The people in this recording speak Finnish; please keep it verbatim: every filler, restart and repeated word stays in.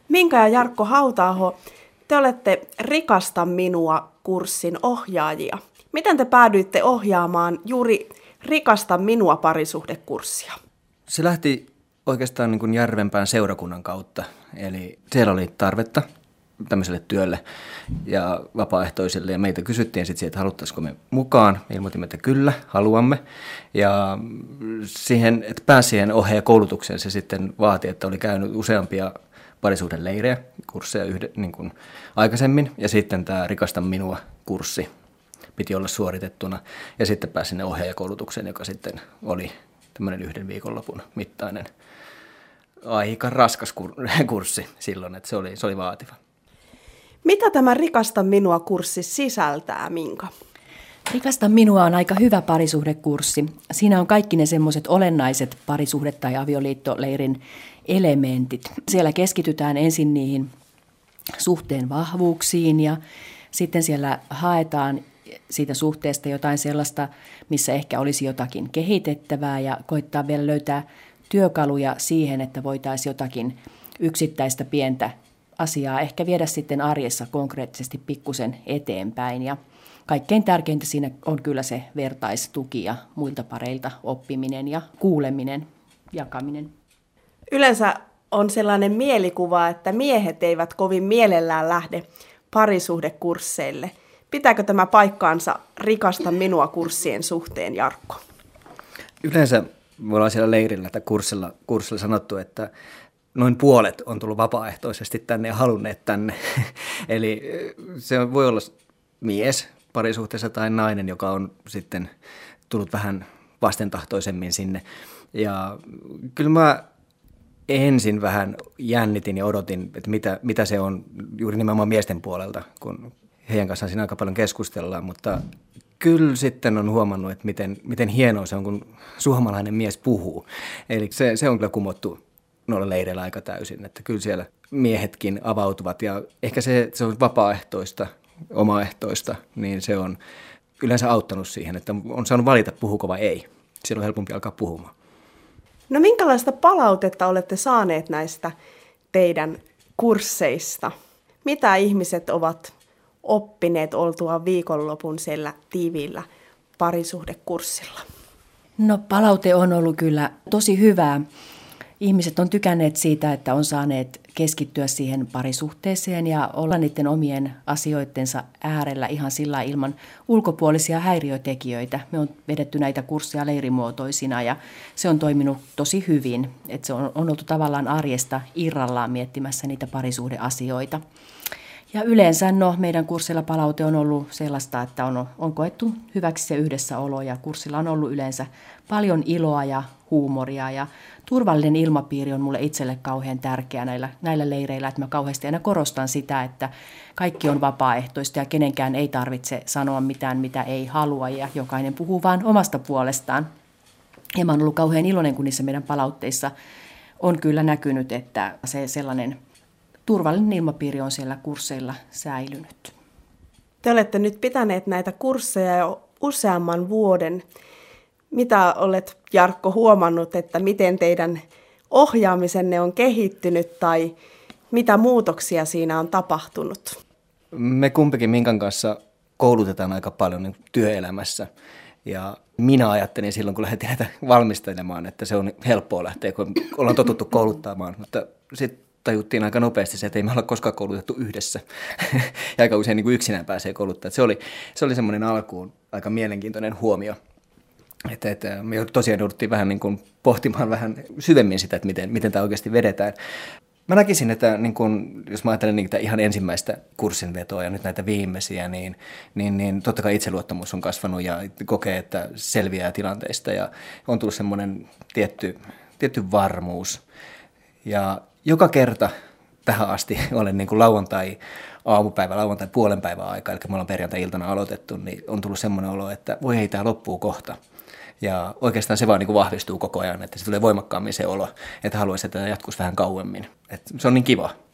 Minka ja Jarkko Hauta-aho, te olette Rikasta minua -kurssin ohjaajia. Miten te päädyitte ohjaamaan juuri Rikasta minua -parisuhdekurssia? Se lähti oikeastaan niin kuin Järvenpään seurakunnan kautta. Eli siellä oli tarvetta tämmöiselle työlle ja vapaaehtoisille. Ja meitä kysyttiin sitten, että haluttaisiko me mukaan. Me ilmoitimme, että kyllä, haluamme. Ja siihen, että pääsi siihen ohjaajakoulutukseen, se sitten vaati, että oli käynyt useampia parisuhdeleirejä, kursseja yhde, niin kuin aikaisemmin. Ja sitten tämä Rikasta minua -kurssi piti olla suoritettuna. Ja sitten pääsi sinne ohjaajakoulutukseen, joka sitten oli tämmöinen yhden viikonlopun mittainen aika raskas kurssi silloin, että se oli, se oli vaativa. Mitä tämä Rikasta minua -kurssi sisältää, Minka? Rikasta minua on aika hyvä parisuhdekurssi. Siinä on kaikki ne semmoiset olennaiset parisuhde- tai avioliittoleirin elementit. Siellä keskitytään ensin niihin suhteen vahvuuksiin ja sitten siellä haetaan siitä suhteesta jotain sellaista, missä ehkä olisi jotakin kehitettävää ja koittaa vielä löytää työkaluja siihen, että voitaisiin jotakin yksittäistä pientä asiaa ehkä viedä sitten arjessa konkreettisesti pikkusen eteenpäin. Ja kaikkein tärkeintä siinä on kyllä se vertaistuki ja muilta pareilta oppiminen ja kuuleminen, jakaminen. Yleensä on sellainen mielikuva, että miehet eivät kovin mielellään lähde parisuhdekursseille. Pitääkö tämä paikkaansa Rikasta minua -kurssien suhteen, Jarkko? Yleensä me ollaan siellä leirillä tai kurssilla, kurssilla sanottu, että noin puolet on tullut vapaaehtoisesti tänne ja halunneet tänne. Eli se voi olla mies parisuhteessa tai nainen, joka on sitten tullut vähän vastentahtoisemmin sinne. Ja kyllä mä ensin vähän jännitin ja odotin, että mitä, mitä se on juuri nimenomaan miesten puolelta, kun heidän kanssaan siinä aika paljon keskustellaan, mutta kyllä sitten on huomannut, että miten, miten hienoa se on, kun suomalainen mies puhuu. Eli se, se on kyllä kumottu noilla leireillä aika täysin, että kyllä siellä miehetkin avautuvat ja ehkä se, se on vapaaehtoista, omaehtoista, niin se on yleensä auttanut siihen, että on saanut valita, puhuuko vai ei. Silloin on helpompi alkaa puhumaan. No minkälaista palautetta olette saaneet näistä teidän kursseista? Mitä ihmiset ovat oppineet oltua viikonlopun siellä tiiviillä parisuhdekurssilla? No palaute on ollut kyllä tosi hyvää. Ihmiset on tykänneet siitä, että on saaneet keskittyä siihen parisuhteeseen ja olla niiden omien asioittensa äärellä ihan sillä ilman ulkopuolisia häiriötekijöitä. Me on vedetty näitä kursseja leirimuotoisina ja se on toiminut tosi hyvin. Että se on, on oltu tavallaan arjesta irrallaan miettimässä niitä parisuhdeasioita. Ja yleensä no, meidän kurssilla palaute on ollut sellaista, että on, on koettu hyväksi se yhdessäolo ja kurssilla on ollut yleensä paljon iloa ja huumoria ja turvallinen ilmapiiri on mulle itselle kauhean tärkeä näillä, näillä leireillä, että mä kauheasti aina korostan sitä, että kaikki on vapaaehtoista ja kenenkään ei tarvitse sanoa mitään, mitä ei halua ja jokainen puhuu vaan omasta puolestaan. Ja mä oon ollut kauhean iloinen, kun niissä meidän palautteissa on kyllä näkynyt, että se sellainen turvallinen ilmapiiri on siellä kursseilla säilynyt. Te olette nyt pitäneet näitä kursseja jo useamman vuoden. Mitä olet, Jarkko, huomannut, että miten teidän ohjaamisenne on kehittynyt tai mitä muutoksia siinä on tapahtunut? Me kumpikin Minkan kanssa koulutetaan aika paljon työelämässä ja minä ajattelin silloin, kun lähdettiin näitä valmistelemaan, että se on helppoa lähteä, kun ollaan totuttu kouluttamaan, mutta sitten tajuttiin aika nopeasti se, että ei me olla koskaan koulutettu yhdessä ja aika usein niin kuin yksinään pääsee kouluttamaan. Se oli, se oli semmoinen alkuun aika mielenkiintoinen huomio. Että, että me tosiaan jouduttiin vähän niin kuin pohtimaan vähän syvemmin sitä, että miten, miten tämä oikeasti vedetään. Mä näkisin, että niin kun, jos mä ajattelen niitä ihan ensimmäistä kurssinvetoa ja nyt näitä viimeisiä, niin, niin, niin totta kai itseluottamus on kasvanut ja kokee, että selviää tilanteista ja on tullut semmoinen tietty, tietty varmuus. Ja joka kerta tähän asti olen niin kuin lauantai aamupäivä, lauantai puolen päivän aikaa, eli me ollaan perjantai-iltana aloitettu, niin on tullut semmoinen olo, että voi ei, tämä loppuu kohta. Ja oikeastaan se vaan niin kuin vahvistuu koko ajan, että se tulee voimakkaammin se olo, että haluaisi, että tämä jatkuisi vähän kauemmin. Että se on niin kiva.